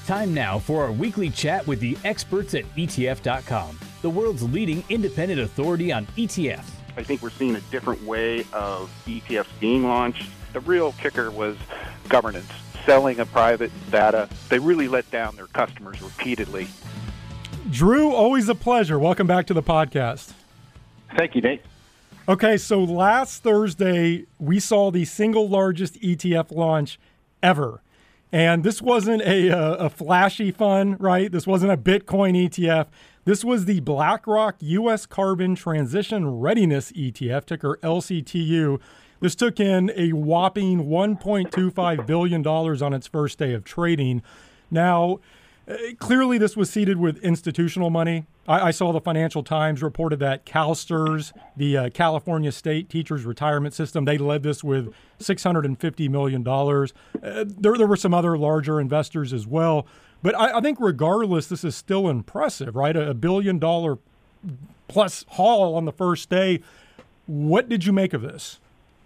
Time now for our weekly chat with the experts at ETF.com, the world's leading independent authority on ETFs. I think we're seeing a different way of ETFs being launched. The real kicker was governance, selling of private data. They really let down their customers repeatedly. Drew, always a pleasure. Welcome back to the podcast. Thank you, Nate. Okay, so last Thursday, we saw the single largest ETF launch ever. And this wasn't a flashy fund, right? This wasn't a Bitcoin ETF. This was the BlackRock U.S. Carbon Transition Readiness ETF, ticker LCTU. This took in a whopping $1.25 billion on its first day of trading. Now, clearly this was seeded with institutional money. I saw the Financial Times reported that CalSTRS, the California State Teachers Retirement System, they led this with $650 million. There were some other larger investors as well. But I think regardless, this is still impressive, right? A $1 billion plus haul on the first day. What did you make of this?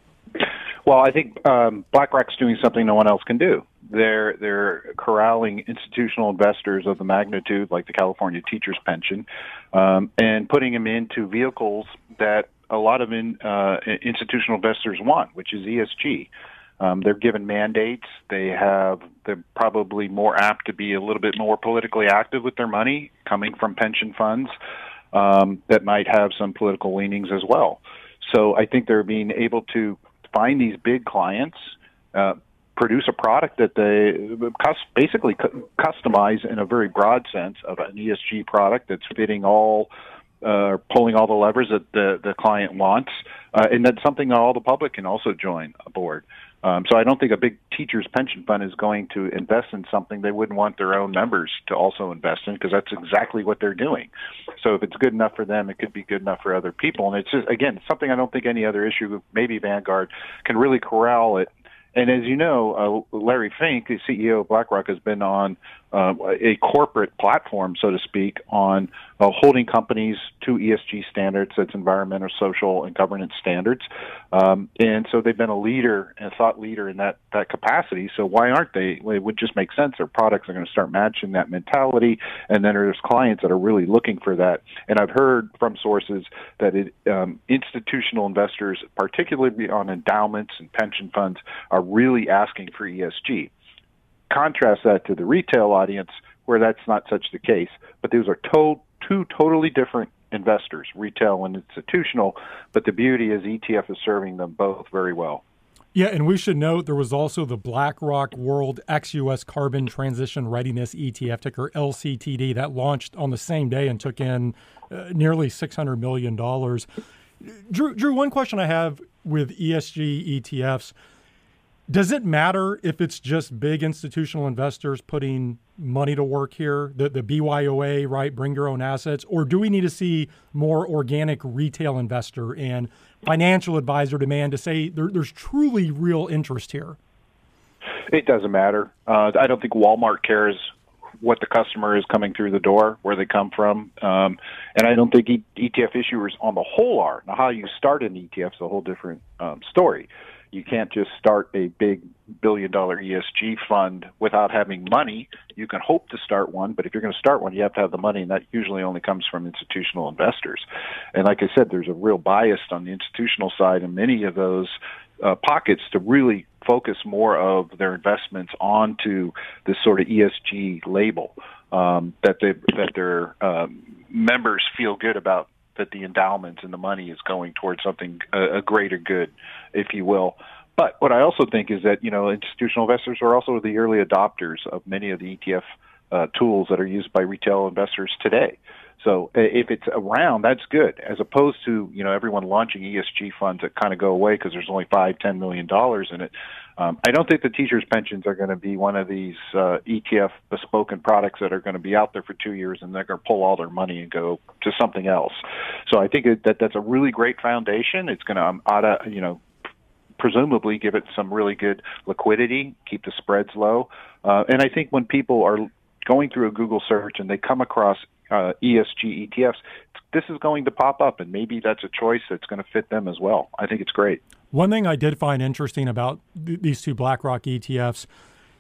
Well, I think BlackRock's doing something no one else can do. They're corralling institutional investors of the magnitude like the California Teachers Pension and putting them into vehicles that a lot of institutional investors want, which is ESG. They're given mandates. They're probably more apt to be a little bit more politically active with their money coming from pension funds that might have some political leanings as well. So I think they're being able to find these big clients, produce a product that they basically customize in a very broad sense of an ESG product that's fitting all, pulling all the levers that the client wants, and that's something that all the public can also join aboard. So I don't think a big teacher's pension fund is going to invest in something they wouldn't want their own members to also invest in, because that's exactly what they're doing. So if it's good enough for them, it could be good enough for other people. And it's just, again, something I don't think any other issue, maybe Vanguard, can really corral it. And as you know, Larry Fink, the CEO of BlackRock, has been on a corporate platform, so to speak, on holding companies to ESG standards, that's environmental, social, and governance standards. And so they've been a leader and a thought leader in that capacity. So why aren't they? It would just make sense. Their products are going to start matching that mentality. And then there's clients that are really looking for that. And I've heard from sources that institutional investors, particularly on endowments and pension funds, are really asking for ESG. Contrast that to the retail audience, where that's not such the case. But those are two totally different investors, retail and institutional. But the beauty is ETF is serving them both very well. Yeah, and we should note there was also the BlackRock World ex-US Carbon Transition Readiness ETF, ticker LCTD, that launched on the same day and took in nearly $600 million. Drew, one question I have with ESG ETFs, does it matter if it's just big institutional investors putting money to work here, the BYOA, right, bring your own assets, or do we need to see more organic retail investor and financial advisor demand to say there's truly real interest here? It doesn't matter. I don't think Walmart cares what the customer is coming through the door, where they come from. And I don't think ETF issuers on the whole are. Now, how you start an ETF is a whole different story. You can't just start a big billion-dollar ESG fund without having money. You can hope to start one, but if you're going to start one, you have to have the money, and that usually only comes from institutional investors. And like I said, there's a real bias on the institutional side in many of those pockets to really focus more of their investments onto this sort of ESG label that their members feel good about, that the endowments and the money is going towards something, a greater good, if you will. But what I also think is that, institutional investors are also the early adopters of many of the ETF tools that are used by retail investors today. So if it's around, that's good, as opposed to, everyone launching ESG funds that kind of go away because there's only $5-10 million in it. I don't think the teachers' pensions are going to be one of these ETF bespoken products that are going to be out there for 2 years and they're going to pull all their money and go to something else. So I think that's a really great foundation. It's going to, presumably give it some really good liquidity, keep the spreads low. And I think when people are going through a Google search and they come across ESG ETFs, this is going to pop up, and maybe that's a choice that's going to fit them as well. I think it's great. One thing I did find interesting about these two BlackRock ETFs,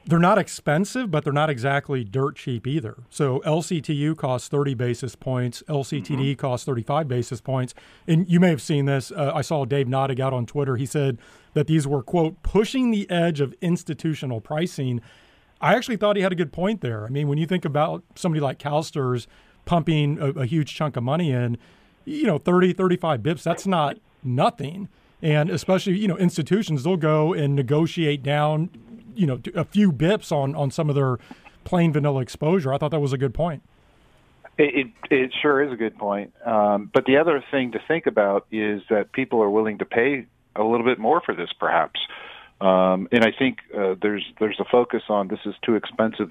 They're not expensive, but they're not exactly dirt cheap either. So LCTU costs 30 basis points. LCTD costs 35 basis points. And you may have seen this. I saw Dave Nottig out on Twitter. He said that these were, quote, pushing the edge of institutional pricing. I actually thought he had a good point there. I mean, when you think about somebody like CalSTRS pumping a huge chunk of money in, 30, 35 bips, that's not nothing. And especially, institutions, they'll go and negotiate down, a few bips on some of their plain vanilla exposure. I thought that was a good point. It sure is a good point. But the other thing to think about is that people are willing to pay a little bit more for this, perhaps. And I think there's a focus on this is too expensive,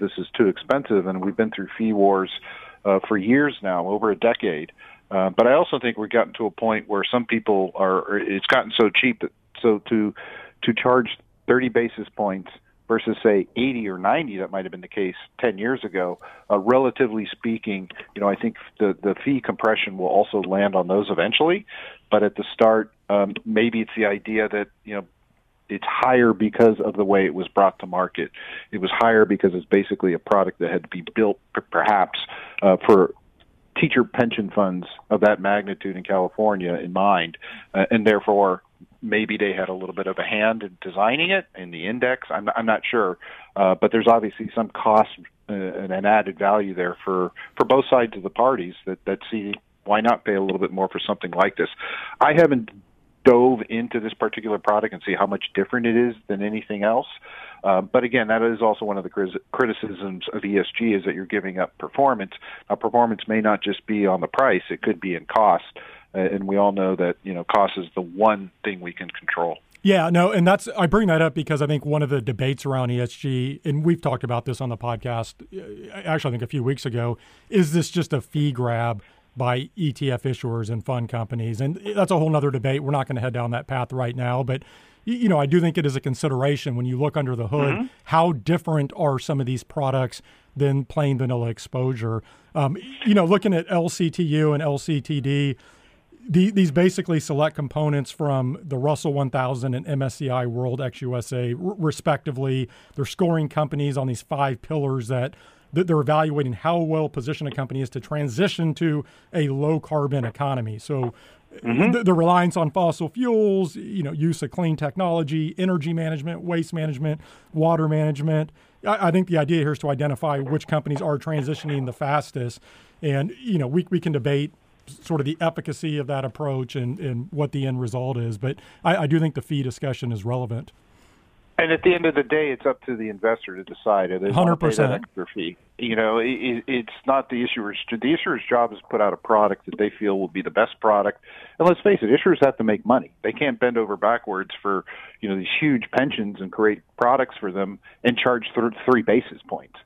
and we've been through fee wars for years now, over a decade. But I also think we've gotten to a point where some people it's gotten so cheap that to charge 30 basis points versus, say, 80 or 90, that might have been the case 10 years ago, relatively speaking, I think the fee compression will also land on those eventually. But at the start, maybe it's the idea that, it's higher because of the way it was brought to market. It was higher because it's basically a product that had to be built perhaps for teacher pension funds of that magnitude in California in mind, and therefore maybe they had a little bit of a hand in designing it in the index. I'm not sure, but there's obviously some cost and an added value there for both sides of the parties that see why not pay a little bit more for something like this. I haven't dove into this particular product and see how much different it is than anything else. But again, that is also one of the criticisms of ESG, is that you're giving up performance. Now, performance may not just be on the price; it could be in cost. And we all know that cost is the one thing we can control. Yeah, no, and I bring that up because I think one of the debates around ESG, and we've talked about this on the podcast, actually I think a few weeks ago, is this just a fee grab by ETF issuers and fund companies? And that's a whole nother debate. We're not going to head down that path right now, but I do think it is a consideration when you look under the hood. How different are some of these products than plain vanilla exposure? Looking at LCTU and LCTD, these basically select components from the Russell 1000 and MSCI World ex-USA, respectively. They're scoring companies on these 5 pillars that they're evaluating how well positioned a company is to transition to a low carbon economy. So the reliance on fossil fuels, use of clean technology, energy management, waste management, water management. I think the idea here is to identify which companies are transitioning the fastest. And, we can debate sort of the efficacy of that approach and what the end result is. But I do think the fee discussion is relevant. And at the end of the day, it's up to the investor to decide if they want to pay that extra fee. It's not the issuer's. The issuer's job is to put out a product that they feel will be the best product. And let's face it, issuers have to make money. They can't bend over backwards for these huge pensions and create products for them and charge 3 basis points.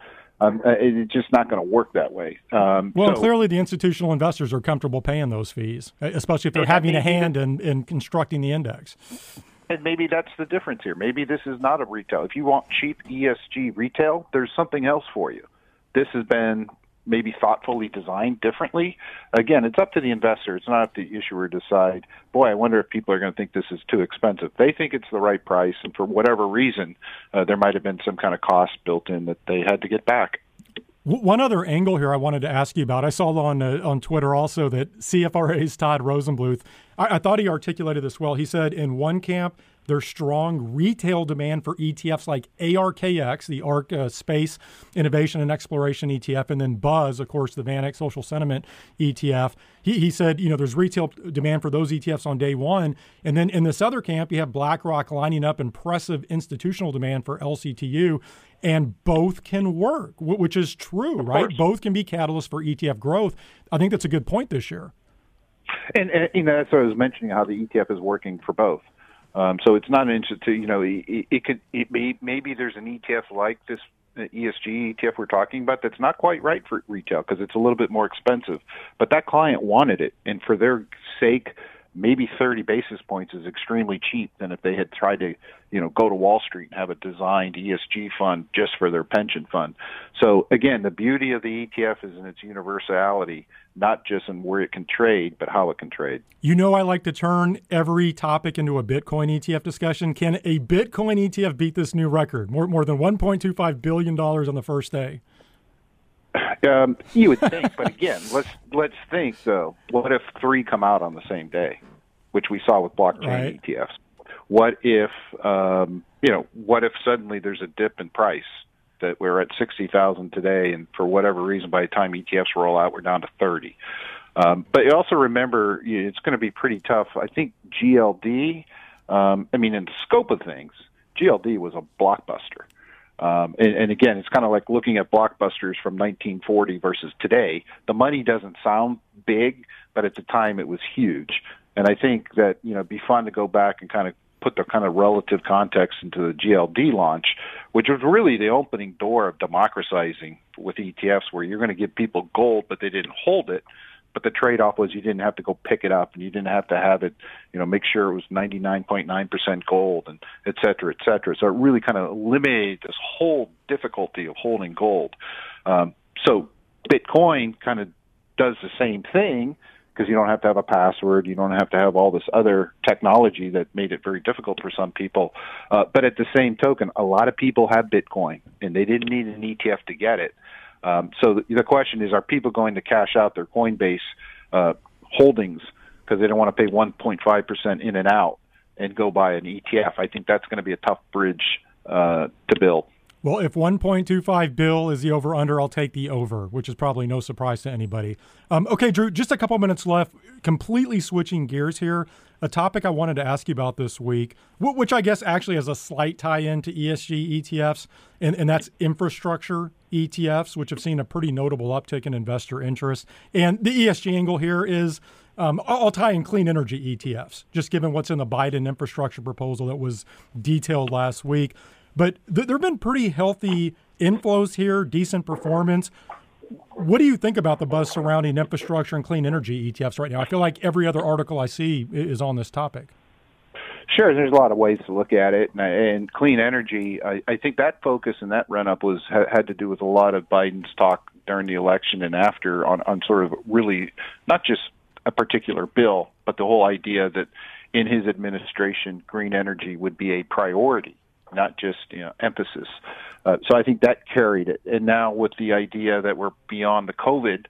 It's just not going to work that way. Clearly the institutional investors are comfortable paying those fees, especially if they're having a hand in constructing the index. And maybe that's the difference here. Maybe this is not a retail. If you want cheap ESG retail, there's something else for you. This has been maybe thoughtfully designed differently. Again, it's up to the investor. It's not up to the issuer to decide, boy, I wonder if people are going to think this is too expensive. They think it's the right price, and for whatever reason, there might have been some kind of cost built in that they had to get back. One other angle here I wanted to ask you about, I saw on Twitter also that CFRA's Todd Rosenbluth, I thought he articulated this well. He said in one camp, there's strong retail demand for ETFs like ARKX, the ARK Space Innovation and Exploration ETF, and then BUZZ, of course, the VanEck Social Sentiment ETF. He said, there's retail demand for those ETFs on day one. And then in this other camp, you have BlackRock lining up impressive institutional demand for LCTU. And both can work, which is true, right? Both can be catalysts for ETF growth. I think that's a good point this year. And that's what I was mentioning, how the ETF is working for both. So it's not an institute. Maybe there's an ETF like this ESG ETF we're talking about that's not quite right for retail because it's a little bit more expensive. But that client wanted it, and for their sake, maybe 30 basis points is extremely cheap than if they had tried to, go to Wall Street and have a designed ESG fund just for their pension fund. So again, the beauty of the ETF is in its universality, not just in where it can trade, but how it can trade. I like to turn every topic into a Bitcoin ETF discussion. Can a Bitcoin ETF beat this new record? More than $1.25 billion on the first day. You would think, but again, let's think though. What if 3 come out on the same day, which we saw with blockchain ETFs? What if what if suddenly there's a dip in price that we're at 60,000 today, and for whatever reason, by the time ETFs roll out, we're down to 30. But you also remember it's going to be pretty tough. I think GLD. In the scope of things, GLD was a blockbuster. And again, it's kind of like looking at blockbusters from 1940 versus today. The money doesn't sound big, but at the time it was huge. And I think that, it'd be fun to go back and kind of put the kind of relative context into the GLD launch, which was really the opening door of democratizing with ETFs, where you're going to give people gold, but they didn't hold it. But the trade-off was you didn't have to go pick it up, and you didn't have to have it, make sure it was 99.9% gold, and et cetera, et cetera. So it really kind of eliminated this whole difficulty of holding gold. So Bitcoin kind of does the same thing, because you don't have to have a password, you don't have to have all this other technology that made it very difficult for some people. But at the same token, a lot of people have Bitcoin, and they didn't need an ETF to get it. So the question is, are people going to cash out their Coinbase holdings because they don't want to pay 1.5% in and out and go buy an ETF? I think that's going to be a tough bridge to build. Well, if 1.25 bill is the over-under, I'll take the over, which is probably no surprise to anybody. Okay, Drew, just a couple minutes left. Completely switching gears here. A topic I wanted to ask you about this week, which I guess actually has a slight tie-in to ESG ETFs, and that's infrastructure ETFs, which have seen a pretty notable uptick in investor interest. And the ESG angle here is I'll tie in clean energy ETFs, just given what's in the Biden infrastructure proposal that was detailed last week. But there have been pretty healthy inflows here, decent performance. What do you think about the buzz surrounding infrastructure and clean energy ETFs right now? I feel like every other article I see is on this topic. Sure, there's a lot of ways to look at it, and clean energy. I think that focus and that run-up had to do with a lot of Biden's talk during the election and after on sort of really not just a particular bill, but the whole idea that in his administration, green energy would be a priority, not just emphasis. So I think that carried it. And now with the idea that we're beyond the COVID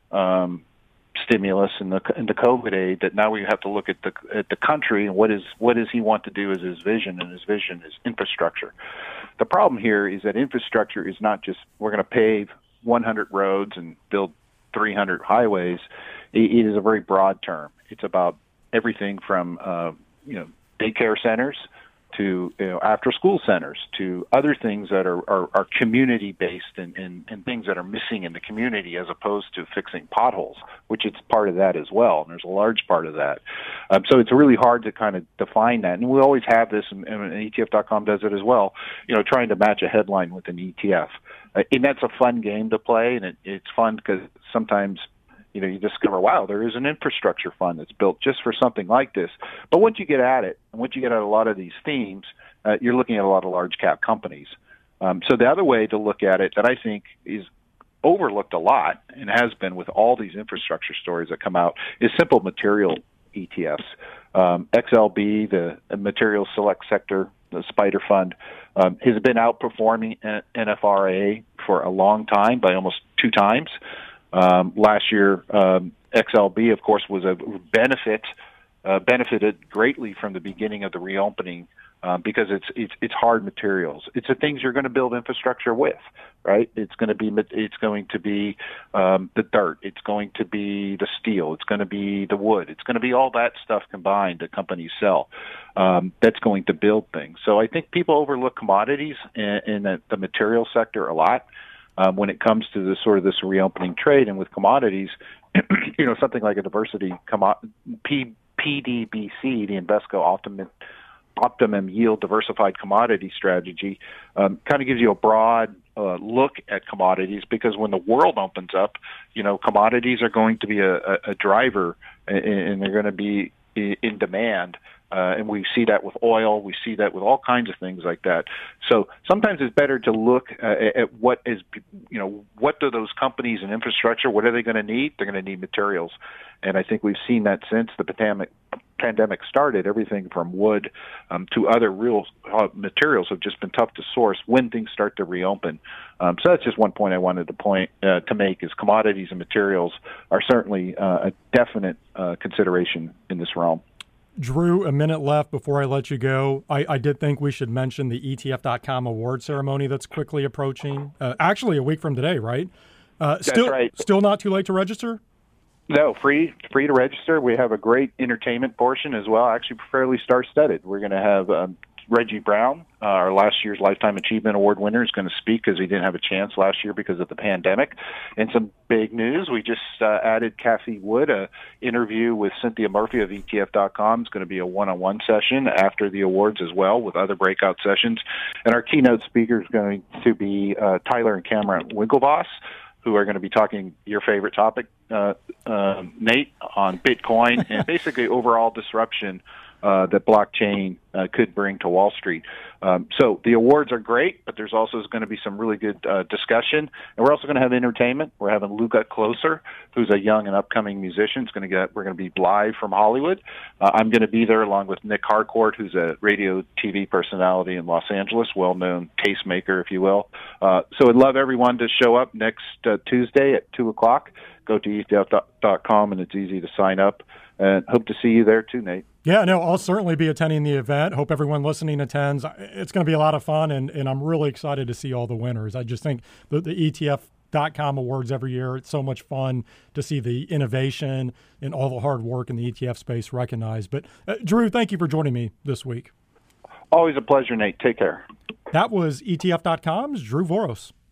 stimulus and the COVID aid, that now we have to look at the country and what does he want to do as his vision, and his vision is infrastructure. The problem here is that infrastructure is not just we're going to pave 100 roads and build 300 highways. It is a very broad term. It's about everything from daycare centers to after school centers to other things that are community based and things that are missing in the community, as opposed to fixing potholes, which it's part of that as well. And there's a large part of that. So it's really hard to kind of define that. And we always have this, and ETF.com does it as well, trying to match a headline with an ETF. And that's a fun game to play, and it's fun because sometimes you discover, wow, there is an infrastructure fund that's built just for something like this. But once you get at it, and once you get at a lot of these themes, you're looking at a lot of large cap companies. So the other way to look at it that I think is overlooked a lot, and has been with all these infrastructure stories that come out, is simple material ETFs. XLB, the Material Select Sector, the SPDR fund, has been outperforming NFRA for a long time by almost 2 times. Last year, XLB, of course, was benefited greatly from the beginning of the reopening because it's hard materials. It's the things you're going to build infrastructure with, right? It's going to be the dirt. It's going to be the steel. It's going to be the wood. It's going to be all that stuff combined that companies sell. That's going to build things. So I think people overlook commodities in the material sector a lot. When it comes to this reopening trade, and with commodities, something like a diversity PDBC, the Invesco Optimum Yield Diversified Commodity Strategy, kind of gives you a broad look at commodities, because when the world opens up, commodities are going to be a driver, and they're going to be in demand. And we see that with oil. We see that with all kinds of things like that. So sometimes it's better to look at what is, what do those companies and infrastructure, what are they going to need? They're going to need materials. And I think we've seen that since the pandemic started. Everything from wood to other real materials have just been tough to source when things start to reopen. So that's just one point I wanted to make is commodities and materials are certainly a definite consideration in this realm. Drew, a minute left before I let you go. I did think we should mention the ETF.com award ceremony that's quickly approaching. Actually, a week from today, right? That's right. Still not too late to register? No, free to register. We have a great entertainment portion as well, actually fairly star-studded. We're going to have Reggie Brown, our last year's Lifetime Achievement Award winner, is going to speak because he didn't have a chance last year because of the pandemic. And some big news, we just added Kathy Wood, an interview with Cynthia Murphy of ETF.com. It's going to be a one-on-one session after the awards as well with other breakout sessions. And our keynote speaker is going to be Tyler and Cameron Winklevoss, who are going to be talking your favorite topic, Nate, on Bitcoin and basically overall disruption that blockchain could bring to Wall Street. So the awards are great, but there's also going to be some really good discussion. And we're also going to have entertainment. We're having Luca Closer, who's a young and upcoming musician. We're going to be live from Hollywood. I'm going to be there along with Nick Harcourt, who's a radio TV personality in Los Angeles, well-known tastemaker, if you will. So I'd love everyone to show up next Tuesday at 2 o'clock. Go to ETF.com, and it's easy to sign up. And hope to see you there too, Nate. Yeah, no, I'll certainly be attending the event. Hope everyone listening attends. It's going to be a lot of fun, and I'm really excited to see all the winners. I just think the ETF.com awards every year, it's so much fun to see the innovation and all the hard work in the ETF space recognized. But Drew, thank you for joining me this week. Always a pleasure, Nate. Take care. That was ETF.com's Drew Voros.